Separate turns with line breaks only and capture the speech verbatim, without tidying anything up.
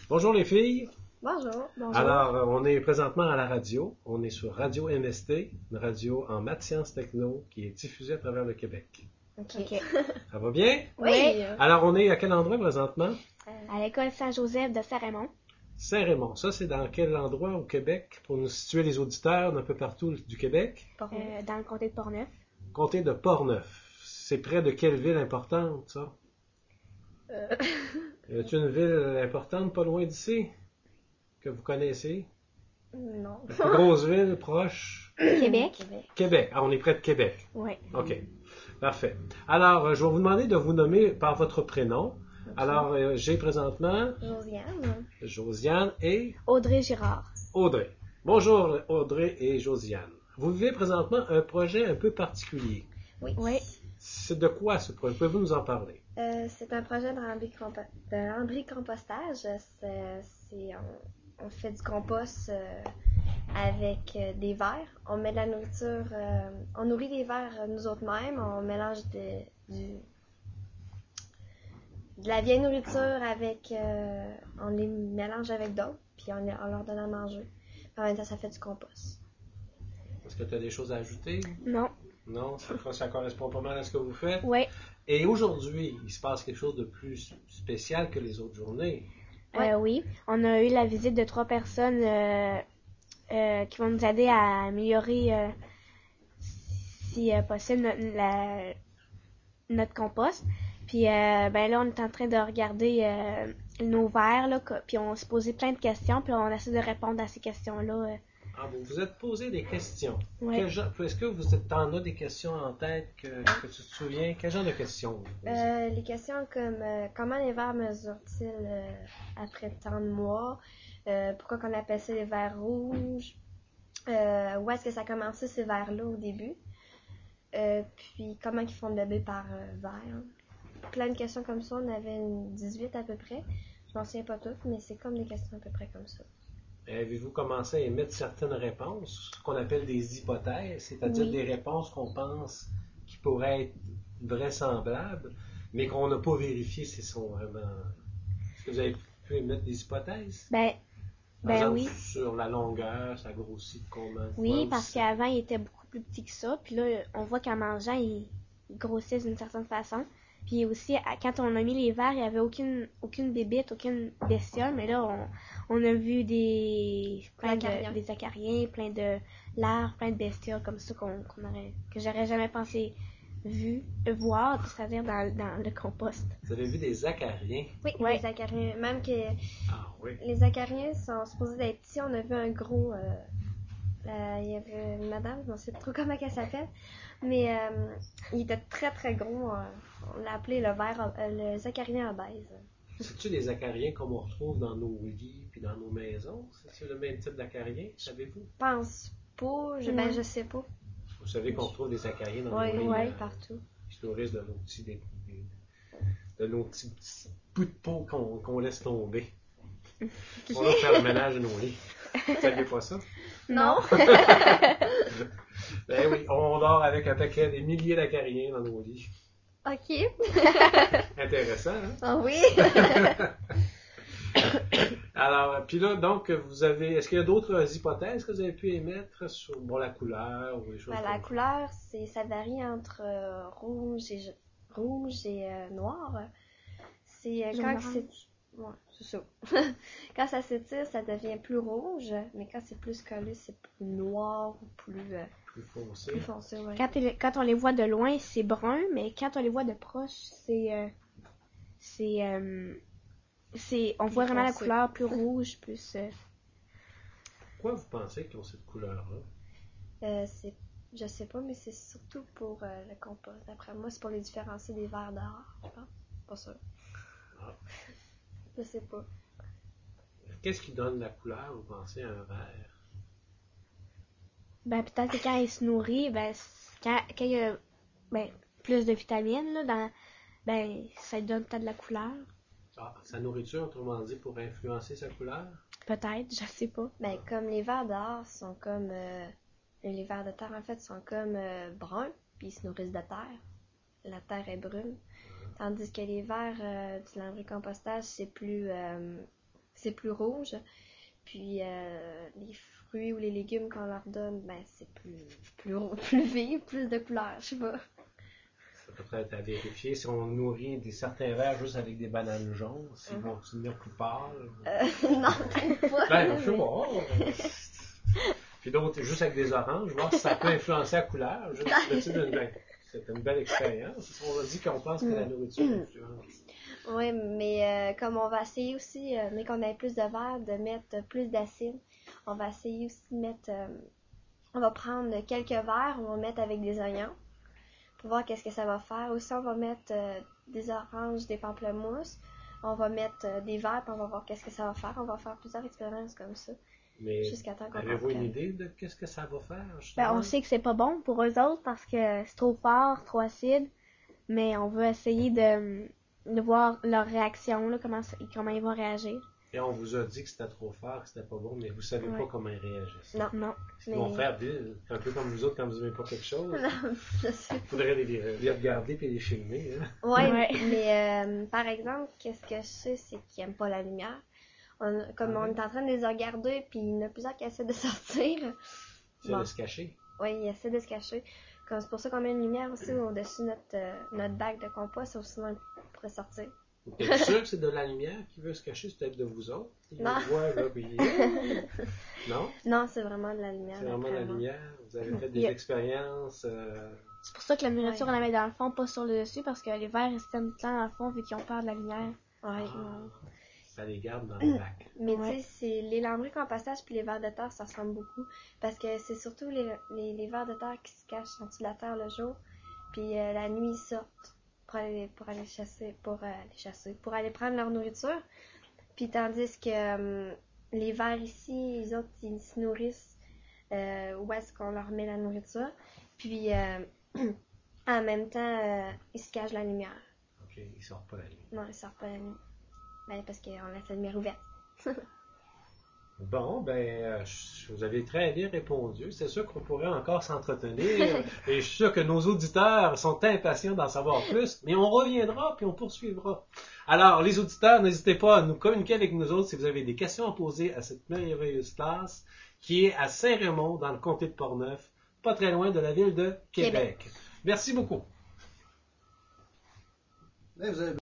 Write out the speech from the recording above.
Bonjour les filles.
Bonjour. Bonjour.
Alors, euh, on est présentement à la radio. On est sur Radio M S T, une radio en maths, sciences, techno qui est diffusée à travers le Québec.
OK. OK.
Ça va bien?
Oui.
Alors, on est à quel endroit présentement?
À l'école Saint-Joseph de Saint-Raymond.
Saint-Raymond. Ça, c'est dans quel endroit au Québec pour nous situer les auditeurs d'un peu partout du Québec?
Euh, dans le comté de Portneuf.
Comté de Portneuf. C'est près de quelle ville importante, ça?
Euh...
Y a-t-il une ville importante pas loin d'ici que vous connaissez?
Non.
La plus grosse ville proche?
Québec.
Québec. Ah, on est près de Québec.
Oui.
OK. Parfait. Alors, je vais vous demander de vous nommer par votre prénom. Okay. Alors, euh, j'ai présentement...
Josiane.
Josiane et...
Audrey Girard.
Audrey. Bonjour Audrey et Josiane. Vous vivez présentement un projet un peu particulier.
Oui.
Oui.
C'est de quoi ce projet? Pouvez-vous nous en parler?
Euh, c'est un projet de lambri-compostage. C'est, c'est, on, on fait du compost euh, avec euh, des vers. On met de la nourriture, euh, on nourrit les vers euh, nous autres mêmes. On mélange de, du, de la vieille nourriture avec, euh, on les mélange avec d'autres, puis on, on leur donne à manger. En même temps, ça fait du compost.
Est-ce que tu as des choses à ajouter?
Non.
Non, ça, ça correspond pas mal à ce que vous faites?
Oui.
Et aujourd'hui, il se passe quelque chose de plus spécial que les autres journées.
Ouais. Euh, oui, on a eu la visite de trois personnes euh, euh, qui vont nous aider à améliorer, euh, si euh, possible, notre, la, notre compost. Puis euh, ben là, on est en train de regarder euh, nos verres, là, puis on se posait plein de questions, puis on essaie de répondre à ces questions-là. Euh.
Ah, vous vous êtes posé des questions.
Oui.
Quel genre, est-ce que vous êtes, en as des questions en tête que, que tu te souviens? Quel genre de questions?
Euh, les questions comme euh, comment les vers mesurent-ils euh, après tant de mois? Euh, pourquoi on appelle ça les vers rouges? Euh, où est-ce que ça a commencé ces vers-là au début? Euh, puis comment ils font le bébé par euh, verre? Plein de questions comme ça. On avait une dix-huit à peu près. Je m'en souviens pas toutes, mais c'est comme des questions à peu près comme ça.
Avez-vous commencé à émettre certaines réponses, ce qu'on appelle des hypothèses, c'est-à-dire
Oui.
des réponses qu'on pense qui pourraient être vraisemblables, mais qu'on n'a pas vérifié si elles sont vraiment... Est-ce que vous avez pu émettre des hypothèses?
Ben,
Par
ben
exemple,
oui.
sur la longueur, ça grossit de combien?
Oui, parce qu'avant, il était beaucoup plus petit que ça. Puis là, on voit qu'en mangeant, il, il grossissait d'une certaine façon. Puis aussi, quand on a mis les vers, il n'y avait aucune, aucune bébite, aucune bestiole. Mais là, on, on a vu des, plein de, des acariens, plein de larves, plein de bestioles comme ça qu'on, qu'on aurait, que j'aurais jamais pensé vu, voir, c'est-à-dire dans, dans le compost.
Vous avez vu des acariens?
Oui,
ouais.
Les acariens. Même que
ah, oui.
les acariens sont supposés d'être petits. On a vu un gros... Euh, euh, il y avait une madame, je ne sais pas trop comment elle s'appelle, mais euh, il était très très gros. Euh, on l'a appelé le ver, euh, le acarien obèse.
C'est-tu des acariens comme on retrouve dans nos lits puis dans nos maisons? C'est-tu le même type d'acarien, savez-vous?
Je pense pas, je, ben je sais pas.
Vous savez qu'on retrouve des acariens dans
ouais,
nos lits?
Oui,
euh,
partout.
Qui se nourrissent de nos petits, des, des, de nos petits, petits bouts de peau qu'on, qu'on laisse tomber. On va faire le ménage de nos lits. Vous ne saviez pas ça?
Non!
Ben oui, on dort avec un paquet, des milliers d'acariens dans nos lits.
OK.
Intéressant, hein?
Ah oui!
Alors, puis là, donc, vous avez, est-ce qu'il y a d'autres hypothèses que vous avez pu émettre sur, bon, la couleur ou les choses
ben,
comme
la couleur, c'est, ça varie entre euh, rouge et, rouge et euh, noir. C'est euh, quand c'est... Ouais, c'est ça. Quand ça s'étire, ça devient plus rouge, mais quand c'est plus collé, c'est plus noir ou plus... Euh,
plus foncé.
Plus foncé, ouais.
Quand, quand on les voit de loin, c'est brun, mais quand on les voit de proche, c'est... Euh, c'est... Euh, c'est on
plus
voit vraiment
foncé.
La couleur plus rouge, plus... Euh...
Pourquoi vous pensez qu'ils ont cette couleur-là?
Euh, c'est... Je sais pas, mais c'est surtout pour euh, le compost. D'après moi, c'est pour les différencier des vers dehors, je pense. Pas sûr.
Ah.
Je sais pas.
Qu'est-ce qui donne la couleur, vous pensez, à un verre?
Ben, peut-être que quand il se nourrit, ben, quand, quand il y a ben, plus de vitamines, là, dans, ben, ça lui donne peut-être de la couleur.
Ah, sa nourriture, autrement dit, pour influencer sa couleur?
Peut-être, je sais pas.
Ben, comme les vers dehors sont comme... Euh, les vers de terre, en fait, sont comme euh, bruns, puis ils se nourrissent de terre. La terre est brune. Tandis que les vers euh, du lambri-compostage, c'est plus... Euh, c'est plus rouge. Puis euh, les fruits ou les légumes qu'on leur donne, ben c'est plus, plus, plus vif, plus de couleurs, je sais pas.
Ça peut être à vérifier. Si on nourrit des certains vers juste avec des bananes jaunes, s'ils vont devenir plus pâles.
Euh, non, peut-être pas.
Ben, je sais pas. Puis d'autres, juste avec des oranges, voir si ça peut influencer la couleur. Juste, ben, c'est une belle expérience. On a dit qu'on pense que la nourriture influence.
Oui, mais euh, comme on va essayer aussi, euh, mais qu'on ait plus de verre, de mettre plus d'acide, on va essayer aussi de mettre, euh, on va prendre quelques verres, on va mettre avec des oignons pour voir qu'est-ce que ça va faire. Aussi, on va mettre euh, des oranges, des pamplemousses, on va mettre euh, des verres, puis on va voir qu'est-ce que ça va faire. On va faire plusieurs expériences comme ça.
Mais
jusqu'à temps qu'on
avez-vous une
comprenne.
idée de qu'est-ce que ça va faire?
Ben, on sait que c'est pas bon pour eux autres parce que c'est trop fort, trop acide, mais on veut essayer de, de voir leur réaction, là, comment, ça- comment ils vont réagir.
Et on vous a dit que c'était trop fort, que c'était pas bon, mais vous savez
Ouais.
pas comment ils réagissent.
Non.
Non.
Ils vont faire Bill, un peu comme vous autres quand vous n'aimez pas quelque chose.
Non, je sais.
Il faudrait les, les regarder et les filmer. Hein?
Ouais,
Ouais.
mais euh, par exemple, qu'est-ce que je sais, c'est qu'ils aiment pas la lumière. On, comme
Ah
on
ouais?
est en train de les regarder, puis il y en a plusieurs qui essaient de sortir.
C'est
Bon.
de se cacher.
Oui, ils essaient de se cacher. Comme c'est pour ça qu'on met une lumière aussi au-dessus de notre, euh, notre bac de compost, sinon ils pourraient sortir.
T'es sûr que c'est de la lumière qui veut se cacher? C'est peut-être de vous autres. Ils
Non.
vous voient, là, puis... Non?
Non, c'est vraiment de la lumière.
C'est vraiment
d'après
la
moi.
lumière. Vous avez fait des
Yeah.
expériences. euh,
C'est pour ça que la nourriture,
Ouais.
on la met dans le fond, pas sur le dessus, parce que les vers, ils se tiennent tout le temps dans le fond vu qu'ils ont peur de la lumière.
Ouais.
ah, ça les garde dans le bac.
Mais
Ouais.
tu sais, c'est les lambris compostage puis les vers de terre, ça ressemble beaucoup. Parce que c'est surtout les, les, les vers de terre qui se cachent en dessous de la terre le jour. Puis euh, la nuit, ils sortent pour aller, pour aller chasser, pour euh, aller chasser, pour aller prendre leur nourriture. Puis tandis que euh, les vers ici, les autres, ils se nourrissent euh, où est-ce qu'on leur met la nourriture. Puis euh, en même temps, euh, ils se cachent la lumière.
OK, ils sortent pas la nuit.
Non, ils sortent pas la nuit. Ben, parce qu'on laisse la lumière ouverte.
Bon, ben, euh, je- vous avez très bien répondu. C'est sûr qu'on pourrait encore s'entretenir. Et je suis sûr que nos auditeurs sont impatients d'en savoir plus. Mais on reviendra puis on poursuivra. Alors, les auditeurs, n'hésitez pas à nous communiquer avec nous autres si vous avez des questions à poser à cette merveilleuse classe qui est à Saint-Raymond, dans le comté de Portneuf, pas très loin de la ville de Québec.
Québec.
Merci beaucoup.
Là, vous avez